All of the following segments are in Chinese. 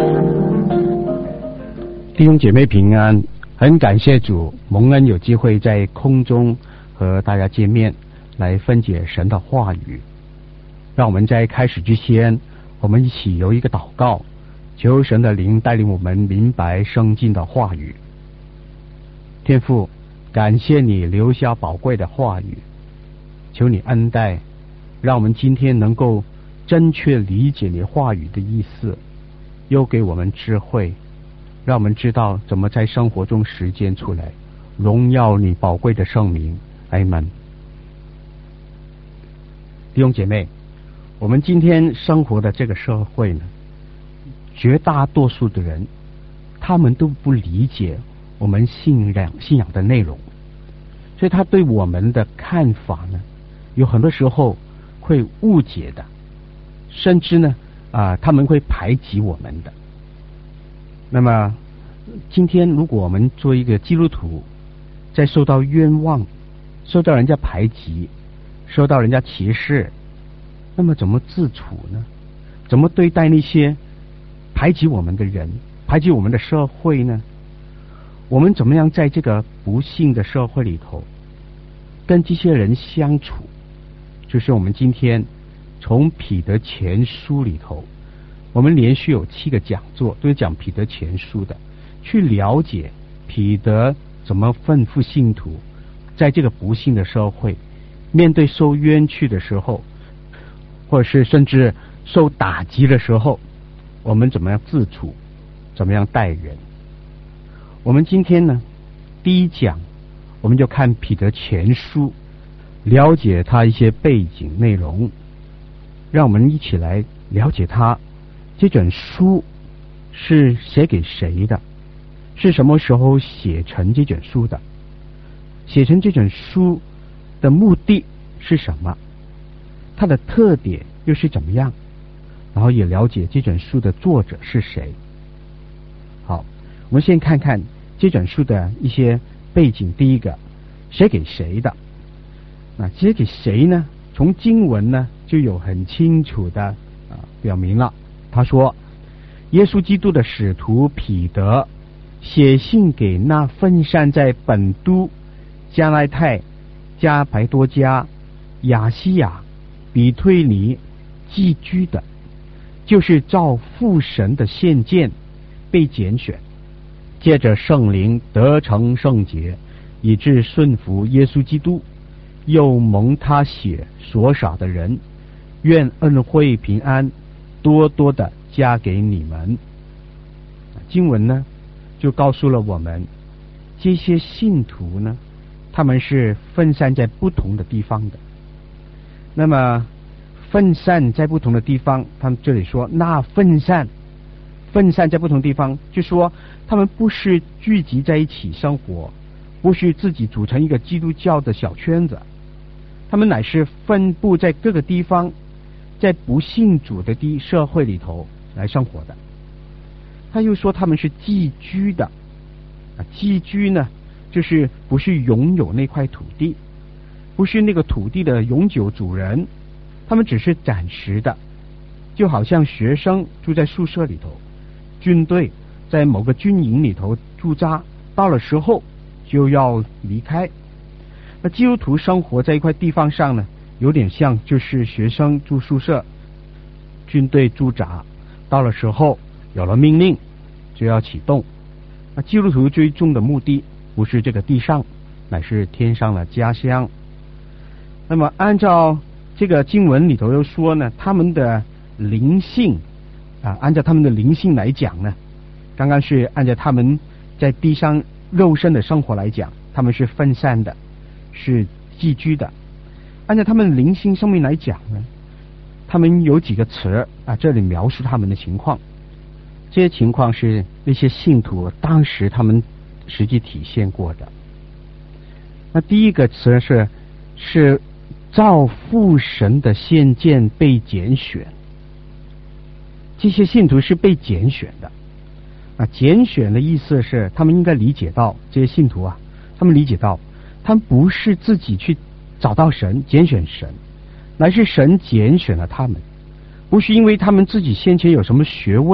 弟兄姐妹平安，很感谢主蒙恩有机会在空中和大家见面，来分解神的话语。让我们在开始之前，我们一起有一个祷告，求神的灵带领我们明白圣经的话语。天父，感谢你留下宝贵的话语，求你恩待，让我们今天能够正确理解你话语的意思，又给我们智慧，让我们知道怎么在生活中实践出来，荣耀你宝贵的圣名。阿们。弟兄姐妹，我们今天生活的这个社会呢，绝大多数的人他们都不理解我们信仰的内容，所以他对我们的看法呢，有很多时候会误解的，甚至呢他们会排挤我们的。那么今天如果我们做一个基督徒，在受到冤枉，受到人家排挤，受到人家歧视，那么怎么自处呢？怎么对待那些排挤我们的人，排挤我们的社会呢？我们怎么样在这个不幸的社会里头跟这些人相处？就是我们今天从彼得前书里头，我们连续有7个讲座都是讲彼得前书的，去了解彼得怎么吩咐信徒在这个不幸的社会面对受冤屈的时候，或者是甚至受打击的时候，我们怎么样自处，怎么样待人。我们今天呢，第一讲我们就看彼得前书，了解他一些背景内容，让我们一起来了解他这本书是写给谁的，是什么时候写成这本书的，写成这本书的目的是什么，它的特点又是怎么样，然后也了解这本书的作者是谁。好，我们先看看这本书的一些背景。第一个，写给谁的？那写给谁呢？从经文呢就有很清楚的表明了。他说，耶稣基督的使徒彼得写信给那分散在本都、加拉太、加百多家、亚细亚、比推尼寄居的，就是照父神的献荐被拣选，借着圣灵得成圣洁，以致顺服耶稣基督，又蒙他血所洒的人，愿恩惠平安多多的加给你们。经文呢就告诉了我们，这些信徒呢，他们是分散在不同的地方的。那么分散在不同的地方，他们这里说那分散在不同地方，就说他们不是聚集在一起生活，不是自己组成一个基督教的小圈子，他们乃是分布在各个地方，在不信主的社会里头来生活的。他又说他们是寄居的，寄居呢就是不是拥有那块土地，不是那个土地的永久主人，他们只是暂时的，就好像学生住在宿舍里头，军队在某个军营里头驻扎，到了时候就要离开。那基督徒生活在一块地方上呢，有点像就是学生住宿舍，军队驻扎，到了时候有了命令就要启动。那基督徒最终的目的不是这个地上，乃是天上的家乡。那么按照这个经文里头又说呢，他们的灵性按照他们的灵性来讲呢，刚刚是按照他们在地上肉身的生活来讲，他们是分散的，是寄居的。按照他们灵性生命来讲呢，他们有几个词这里描述他们的情况。这些情况是那些信徒当时他们实际体现过的。那第一个词是照父神的献荐被拣选。这些信徒是被拣选的。拣选的意思是他们应该理解到，这些信徒他们理解到他们不是自己去找到神拣选神，乃是神拣选了他们，不是因为他们自己先前有什么学问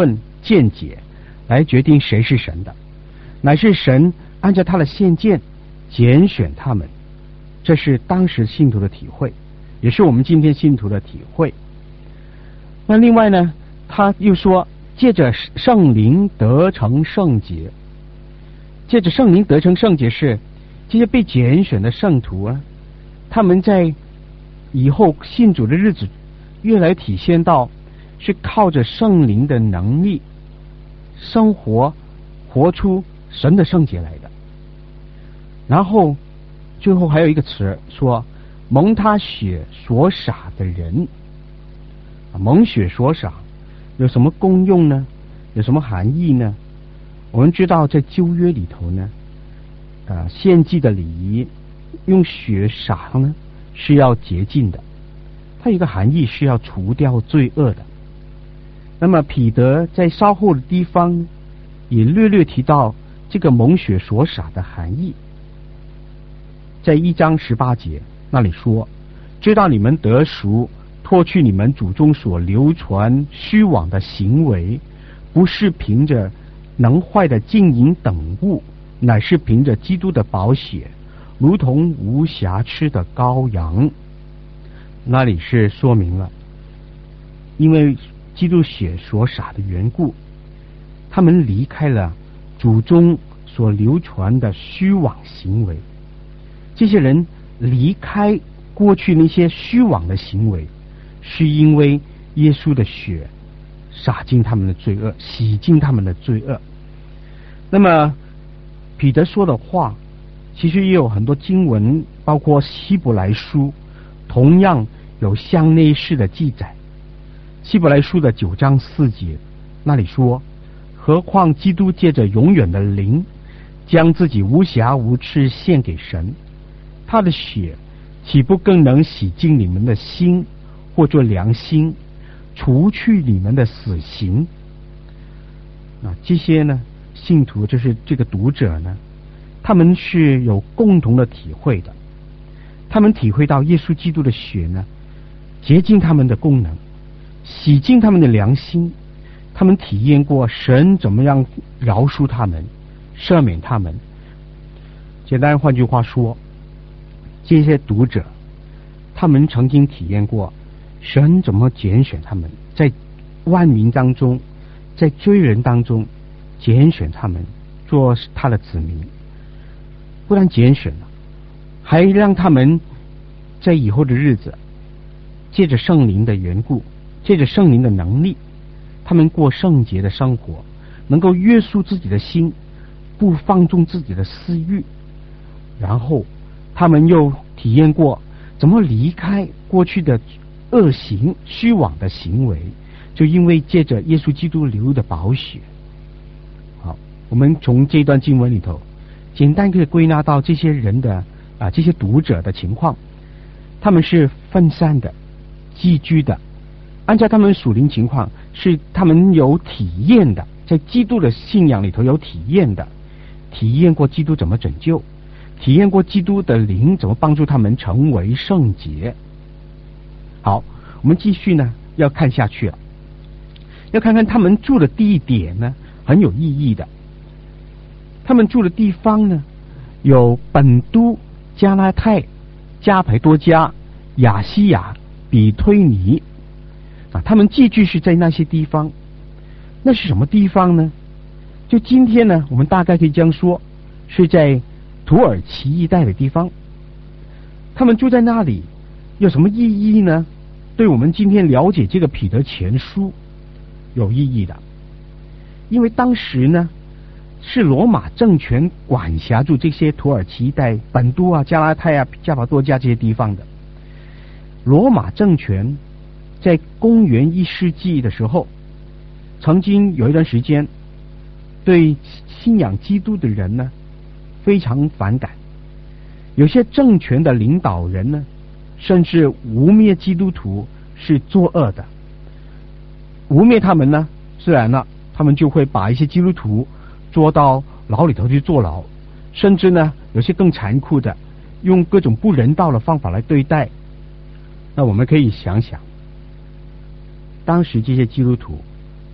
见解来决定谁是神的，乃是神按照他的献荐拣选他们。这是当时信徒的体会，也是我们今天信徒的体会。那另外呢，他又说借着圣灵得成圣洁，借着圣灵得成圣洁是这些被拣选的圣徒啊，他们在以后信主的日子越来体现到是靠着圣灵的能力生活，活出神的圣洁来的。然后最后还有一个词说蒙他血所洒的人。蒙血所洒有什么功用呢？有什么含义呢？我们知道在旧约里头呢，献祭的礼仪用血洒呢是要洁净的，它有一个含义是要除掉罪恶的。那么彼得在稍后的地方也略略提到这个蒙血所洒的含义，在1章18节那里说，知道你们得赎，脱去你们祖宗所流传虚妄的行为，不是凭着能坏的金银等物，乃是凭着基督的宝血，如同无瑕疵的羔羊。那里是说明了，因为基督血所洒的缘故，他们离开了祖宗所流传的虚妄行为。这些人离开过去那些虚妄的行为，是因为耶稣的血洒尽他们的罪恶，洗净他们的罪恶。那么彼得说的话其实也有很多经文，包括希伯来书同样有相类似的记载。希伯来书的9章4节那里说，何况基督借着永远的灵将自己无瑕无疵献给神，他的血岂不更能洗净你们的心，或作良心，除去你们的死刑？这些呢，信徒就是这个读者呢，他们是有共同的体会的。他们体会到耶稣基督的血呢，洁净他们的功能，洗净他们的良心。他们体验过神怎么样饶恕他们，赦免他们。简单换句话说，这些读者他们曾经体验过神怎么拣选他们，在万民当中，在罪人当中拣选他们做他的子民。不但拣选了，还让他们在以后的日子借着圣灵的缘故，借着圣灵的能力，他们过圣洁的生活，能够约束自己的心，不放纵自己的私欲。然后他们又体验过怎么离开过去的恶行虚妄的行为，就因为借着耶稣基督流的宝血。好，我们从这段经文里头简单可以归纳到这些人的这些读者的情况。他们是分散的，寄居的，按照他们属灵情况，是他们有体验的，在基督的信仰里头有体验的，体验过基督怎么拯救，体验过基督的灵怎么帮助他们成为圣洁。好，我们继续呢要看下去了，要看看他们住的地点呢很有意义的。他们住的地方呢有本都、加拉太、加培多加、亚西亚、比推尼他们寄居是在那些地方。那是什么地方呢？就今天呢，我们大概可以这样说，是在土耳其一带的地方。他们住在那里有什么意义呢？对我们今天了解这个彼得前书有意义的。因为当时呢是罗马政权管辖住这些土耳其一带本都啊、加拉太啊、加帕多加这些地方的。罗马政权在公元1世纪的时候，曾经有一段时间对信仰基督的人呢非常反感，有些政权的领导人呢甚至污蔑基督徒是作恶的。污蔑他们呢，自然了他们就会把一些基督徒捉到牢里头去坐牢，甚至呢有些更残酷的，用各种不人道的方法来对待。那我们可以想想，当时这些基督徒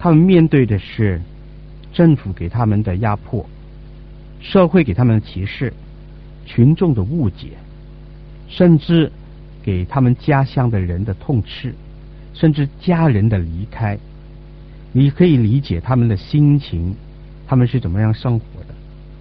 他们面对的是政府给他们的压迫，社会给他们的歧视，群众的误解，甚至给他们家乡的人的痛斥，甚至家人的离开。你可以理解他们的心情，他们是怎么样生活的。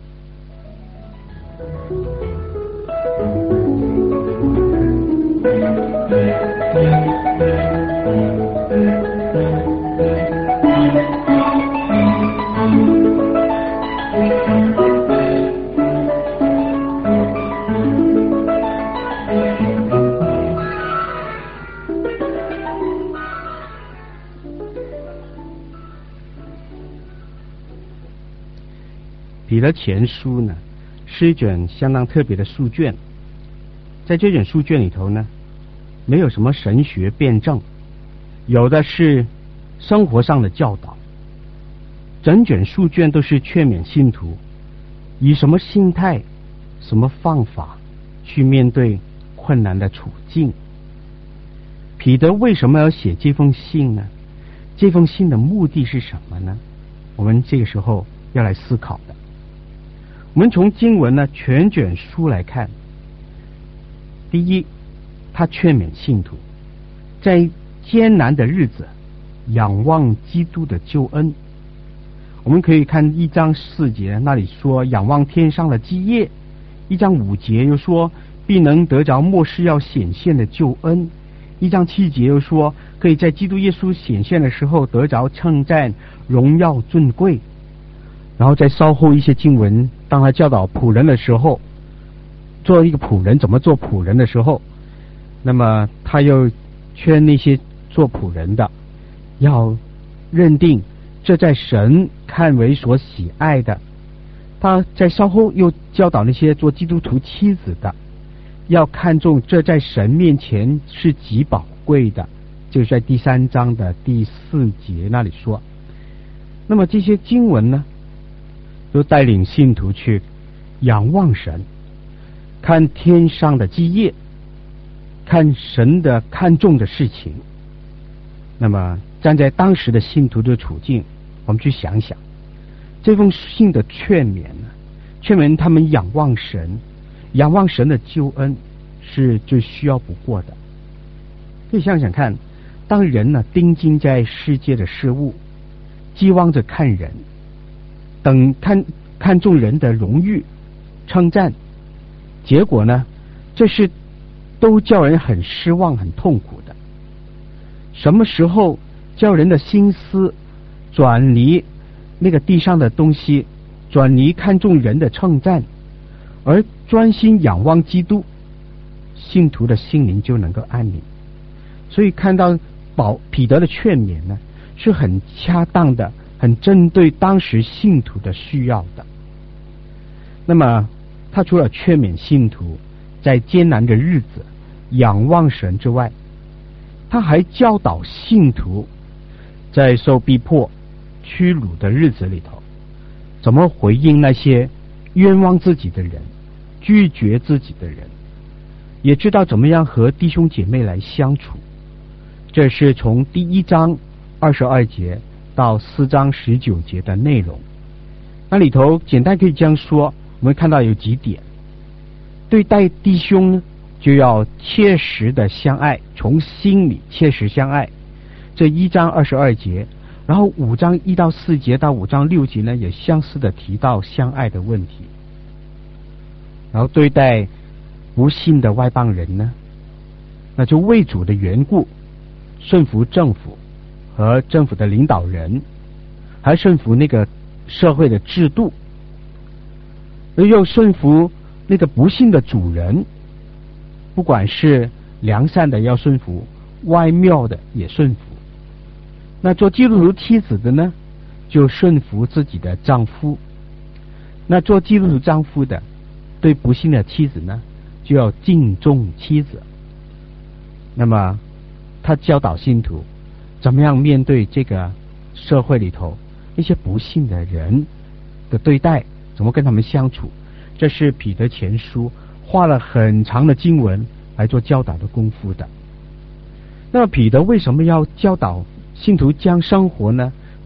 彼得前书呢，是一卷相当特别的书卷。在这卷书卷里头呢，没有什么神学辩证，有的是生活上的教导。整卷书卷都是劝勉信徒以什么心态、什么方法去面对困难的处境。彼得为什么要写这封信呢？这封信的目的是什么呢？我们这个时候要来思考的。我们从经文呢全卷书来看，第一，他劝勉信徒在艰难的日子仰望基督的救恩。我们可以看1章4节，那里说仰望天上的基业；1章5节又说必能得着末世要显现的救恩；1章7节又说可以在基督耶稣显现的时候得着称赞、荣耀、尊贵。然后在稍后一些经文，当他教导仆人的时候，做一个仆人怎么做仆人的时候，那么他又劝那些做仆人的要认定这在神看为所喜爱的。他在稍后又教导那些做基督徒妻子的要看重这在神面前是极宝贵的，就是在第3章的第4节那里说。那么这些经文呢，都带领信徒去仰望神，看天上的基业，看神的看重的事情。那么站在当时的信徒的处境，我们去想想这封信的劝勉呢，劝勉他们仰望神，仰望神的救恩是最需要不过的。可以想想看，当人呢盯紧在世界的事物，寄望着看人，等看重人的荣誉称赞，结果呢这是都叫人很失望很痛苦的。什么时候叫人的心思转离那个地上的东西，转离看重人的称赞，而专心仰望基督，信徒的心灵就能够安宁。所以看到彼得的劝勉呢，是很恰当的，很针对当时信徒的需要的。那么他除了劝勉信徒在艰难的日子仰望神之外，他还教导信徒在受逼迫屈辱的日子里头，怎么回应那些冤枉自己的人、拒绝自己的人，也知道怎么样和弟兄姐妹来相处。这是从第1章22节到4章19节的内容。那里头简单可以这样说，我们看到有几点：对待弟兄呢，就要切实的相爱，从心里切实相爱。这1章22节，然后5章1到4节到5章6节呢，也相似的提到相爱的问题。然后对待不信的外邦人呢，那就为主的缘故顺服政府和政府的领导人，还顺服那个社会的制度，又顺服那个不信的主人，不管是良善的要顺服，歪谬的也顺服。那做基督徒妻子的呢，就顺服自己的丈夫；那做基督徒丈夫的，对不信的妻子呢，就要敬重妻子。那么他教导信徒怎么样面对这个社会里头那些不信的人的对待，怎么跟他们相处。这是彼得前书花了很长的经文来做教导的功夫的。那么彼得为什么要教导信徒将生活呢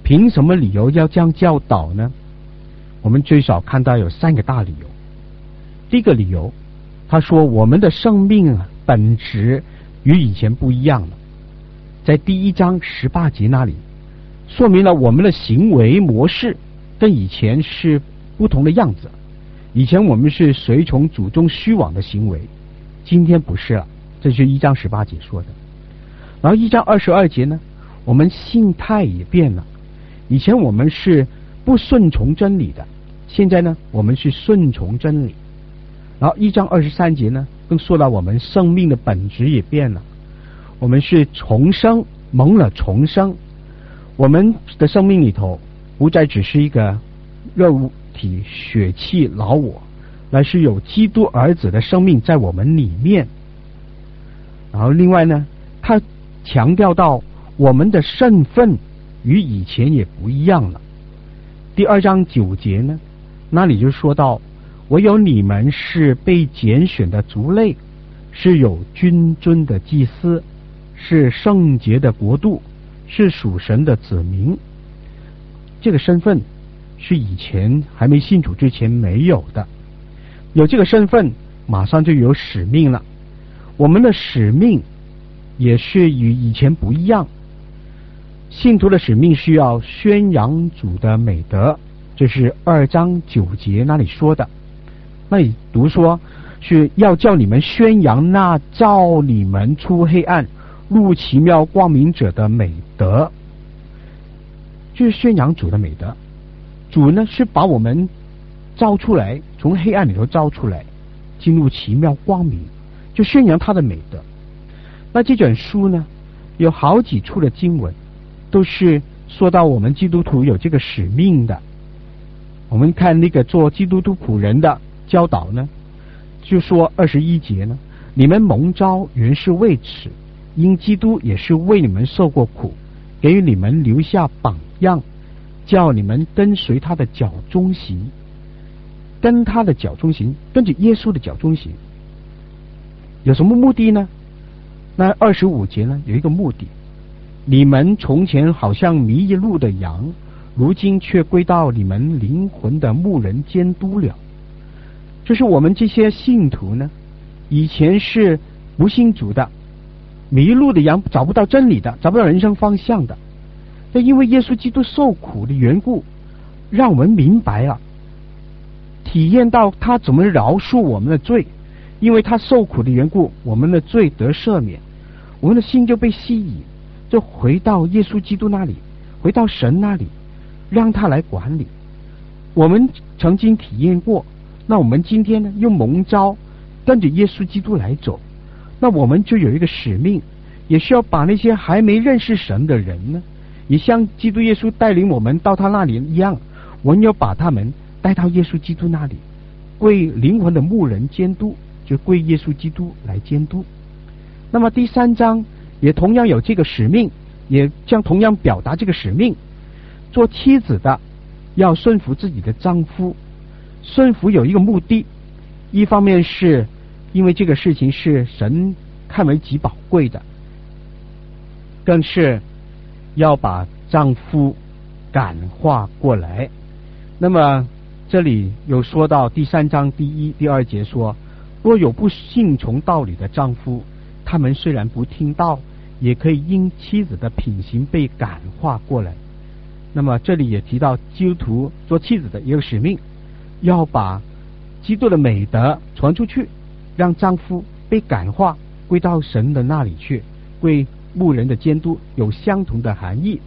凭什么理由要这样教导呢？我们最少看到有3个大理由。第一个理由，他说我们的生命本质与以前不一样了。在第1章18节那里说明了我们的行为模式跟以前是不同的样子。以前我们是随从祖宗虚妄的行为，今天不是了，这是1章18节说的。然后1章22节呢，我们心态也变了。以前我们是不顺从真理的，现在呢我们是顺从真理。然后1章23节呢，更说到我们生命的本质也变了，我们是重生，蒙了重生。我们的生命里头不再只是一个肉体血气老我，而是有基督儿子的生命在我们里面。然后另外呢，他强调到我们的身份与以前也不一样了。第2章9节呢，那里就说到唯有你们是被拣选的族类，是有君尊的祭司，是圣洁的国度，是属神的子民。这个身份是以前还没信主之前没有的，有这个身份马上就有使命了。我们的使命也是与以前不一样。信徒的使命需要宣扬主的美德，这是2章9节那里说的。那里读说是要叫你们宣扬那照你们出黑暗入奇妙光明者的美德，就是宣扬主的美德。主呢是把我们照出来，从黑暗里头照出来，进入奇妙光明，就宣扬他的美德。那这卷书呢有好几处的经文都是说到我们基督徒有这个使命的。我们看那个做基督徒仆人的教导呢，就说21节呢，你们蒙召原是为此，因基督也是为你们受过苦，给予你们留下榜样，叫你们跟随他的脚中行。跟他的脚中行，跟着耶稣的脚中行，有什么目的呢？那25节呢有一个目的，你们从前好像迷路的羊，如今却归到你们灵魂的牧人监督了。就是我们这些信徒呢，以前是不信主的，迷路的羊，找不到真理的，找不到人生方向的。但因为耶稣基督受苦的缘故，让我们明白啊，体验到他怎么饶恕我们的罪。因为他受苦的缘故，我们的罪得赦免，我们的心就被吸引，就回到耶稣基督那里，回到神那里，让他来管理。我们曾经体验过，那我们今天呢又蒙召跟着耶稣基督来走，那我们就有一个使命，也需要把那些还没认识神的人呢，也像基督耶稣带领我们到他那里一样，我们要把他们带到耶稣基督那里，归灵魂的牧人监督，就归耶稣基督来监督。那么第3章也同样有这个使命，也将同样表达这个使命。做妻子的要顺服自己的丈夫，顺服有一个目的，一方面是因为这个事情是神看为极宝贵的，更是要把丈夫感化过来。那么这里有说到第3章第1、第2节说，若有不信从道理的丈夫，他们虽然不听道，也可以因妻子的品行被感化过来。那么这里也提到基督徒做妻子的也有使命，要把基督的美德传出去，让丈夫被感化，归到神的那里去，归牧人的监督，有相同的含义。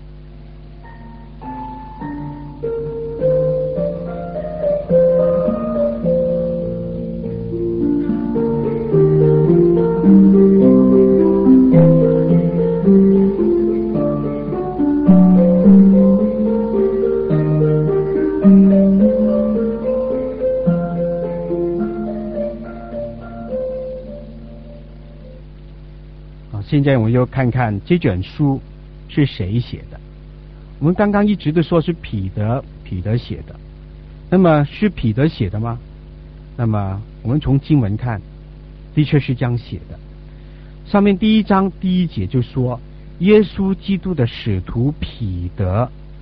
现在我们又看看这卷书是谁写的。我们刚刚一直都说是彼得写的，那么是彼得写的吗？那么我们从经文看，的确是这样写的。上面第1章第1节就说，耶稣基督的使徒彼得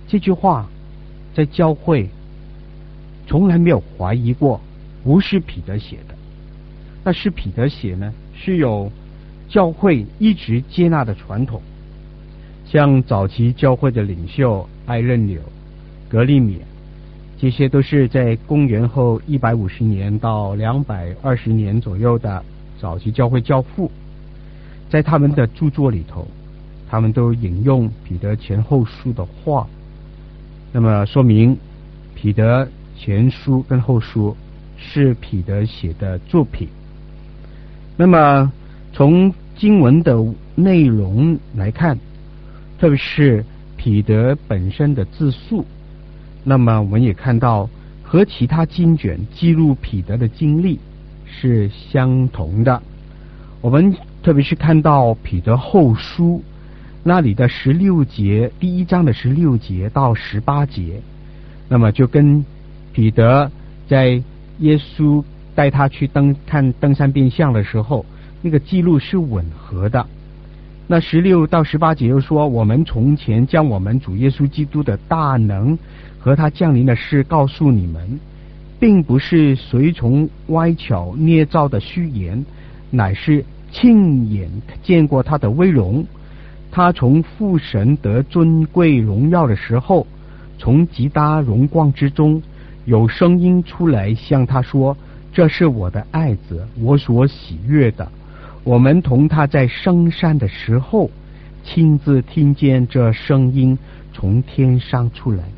这句话在教会从来没有怀疑过，不是彼得写的。那是彼得写呢，是有教会一直接纳的传统。像早期教会的领袖艾任纽、格利勉，这些都是在公元后150年到220年左右的早期教会教父，在他们的著作里头，他们都引用彼得前后书的话，那么说明彼得前书跟后书是彼得写的作品。那么从经文的内容来看，特别是彼得本身的自述，那么我们也看到和其他经卷记录彼得的经历是相同的。我们特别是看到彼得后书那里的16节，第1章的16节到18节，那么就跟彼得在耶稣带他去看登山变像的时候，那个记录是吻合的。那16到18节又说，我们从前将我们主耶稣基督的大能和他降临的事告诉你们，并不是随从歪巧捏造的虚言，乃是亲眼见过他的威荣。他从父神得尊贵荣耀的时候，从极大荣光之中有声音出来向他说，这是我的爱子，我所喜悦的。我们同他在升山的时候，亲自听见这声音从天上出来。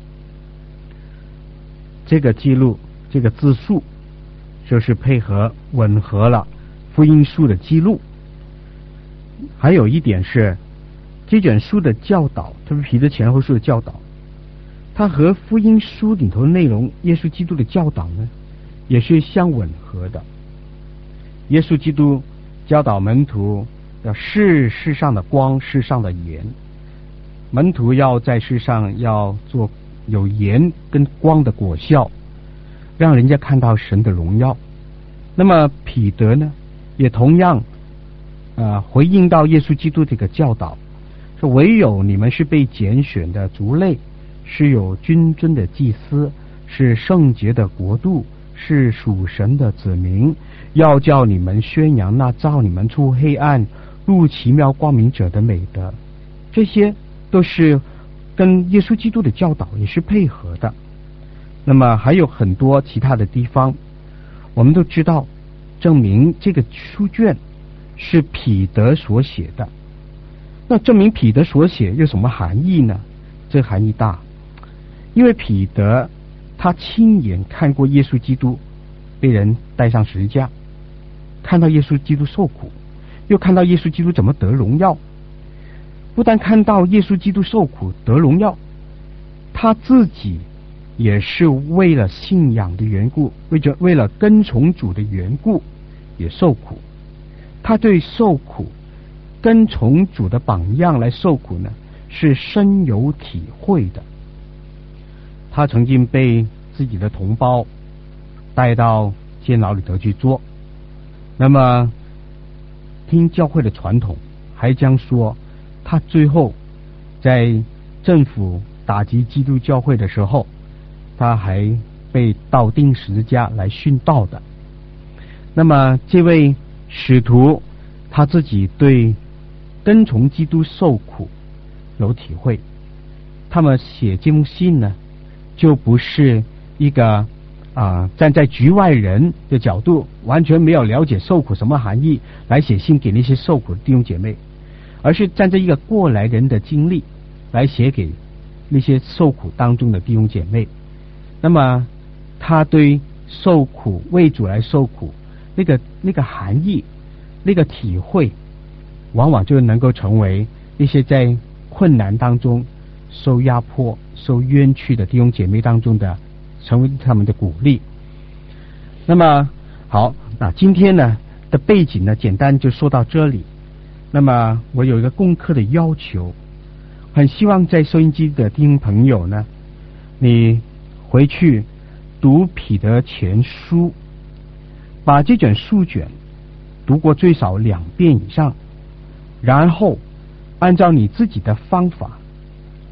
这个记录，这个自述，就是配合吻合了福音书的记录。还有一点是，这卷书的教导，特别彼得前后书的教导，它和福音书里头内容耶稣基督的教导呢，也是相吻合的。耶稣基督教导门徒要是世上的光，世上的盐。门徒要在世上要做有盐跟光的果效，让人家看到神的荣耀。那么彼得呢，也同样回应到耶稣基督这个教导，说唯有你们是被拣选的族类，是有君尊的祭司，是圣洁的国度，是属神的子民，要叫你们宣扬那造你们出黑暗入奇妙光明者的美德。这些都是跟耶稣基督的教导也是配合的。那么还有很多其他的地方，我们都知道证明这个书卷是彼得所写的。那证明彼得所写有什么含义呢？这个含义大，因为彼得他亲眼看过耶稣基督被人带上十字架，看到耶稣基督受苦，又看到耶稣基督怎么得荣耀。不但看到耶稣基督受苦得荣耀，他自己也是为了信仰的缘故，为了跟从主的缘故也受苦。他对受苦跟从主的榜样来受苦呢，是深有体会的。他曾经被自己的同胞带到监牢里头去做，那么听教会的传统还将说，他最后在政府打击基督教会的时候，他还被倒钉十字架来殉道的。那么这位使徒他自己对跟从基督受苦有体会，他们写这封信呢，就不是一个站在局外人的角度，完全没有了解受苦什么含义来写信给那些受苦的弟兄姐妹，而是站在一个过来人的经历来写给那些受苦当中的弟兄姐妹。那么他对受苦为主来受苦那个含义，那个体会，往往就能够成为一些在困难当中受压迫受冤屈的弟兄姐妹当中的，成为他们的鼓励。那么好，那今天呢的背景呢简单就说到这里。那么我有一个功课的要求，很希望在收音机的弟兄朋友呢，你回去读彼得前书，把这卷书卷读过最少2遍以上，然后按照你自己的方法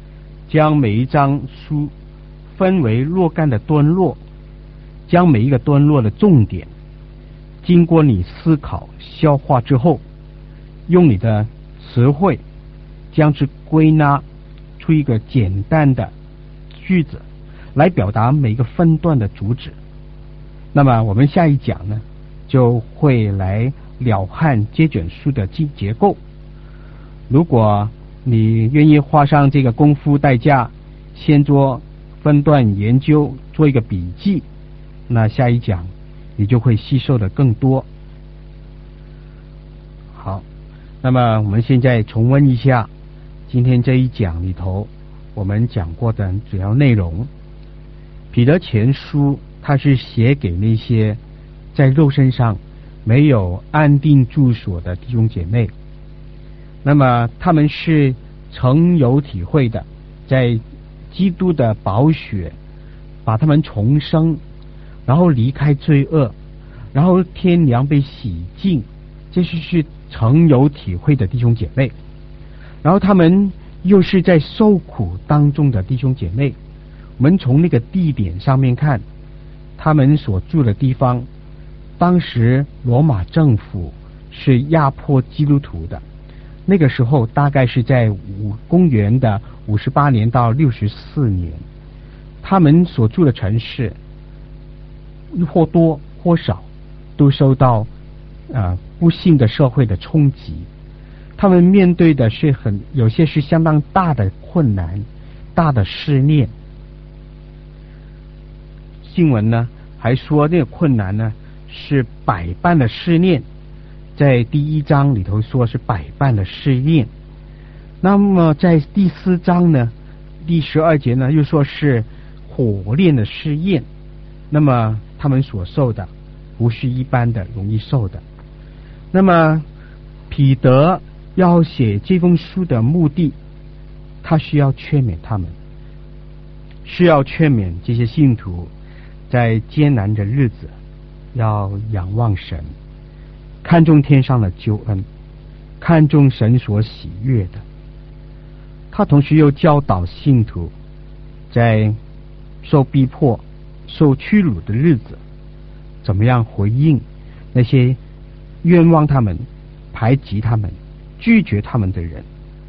将每一章书分为若干的段落，将每一个段落的重点经过你思考消化之后，用你的词汇将之归纳出一个简单的句子来表达每一个分段的主旨。那么我们下一讲呢，就会来了汉接卷书的结构。如果你愿意花上这个功夫代价，先做分段研究，做一个笔记，那下一讲你就会吸收的更多。好，那么我们现在重温一下今天这一讲里头我们讲过的主要内容。彼得前书它是写给那些在肉身上没有安定住所的弟兄姐妹，那么他们是曾有体会的，在基督的宝血把他们重生，然后离开罪恶，然后天良被洗净，这是曾有体会的弟兄姐妹。然后他们又是在受苦当中的弟兄姐妹，我们从那个地点上面看，他们所住的地方，当时罗马政府是压迫基督徒的，那个时候大概是在公元的58年到64年，他们所住的城市或多或少都受到不幸的社会的冲击，他们面对的是有些是相当大的困难，大的试炼。经文呢还说那个困难呢是百般的试炼，在第1章里头说是百般的试炼。那么在第4章呢第12节呢又说是火炼的试验，那么他们所受的不是一般的容易受的。那么彼得要写这封书的目的，他需要劝勉他们，需要劝勉这些信徒在艰难的日子要仰望神，看重天上的救恩，看重神所喜悦的。他同时又教导信徒在受逼迫受屈辱的日子怎么样回应那些冤枉他们排挤他们拒绝他们的人。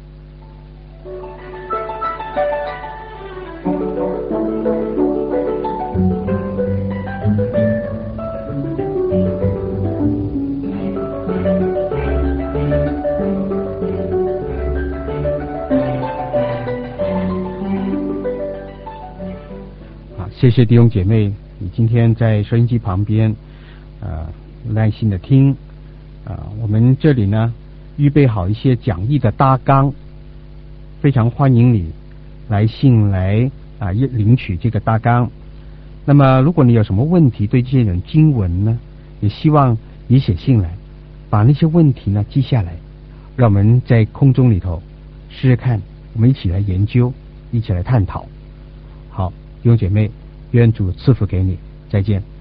谢谢弟兄姐妹，你今天在收音机旁边耐心的听我们这里呢预备好一些讲义的大纲，非常欢迎你来信来领取这个大纲。那么如果你有什么问题对这些经文呢，也希望你写信来，把那些问题呢记下来，让我们在空中里头试试看，我们一起来研究，一起来探讨。好，弟兄姐妹，愿主赐福给你，再见。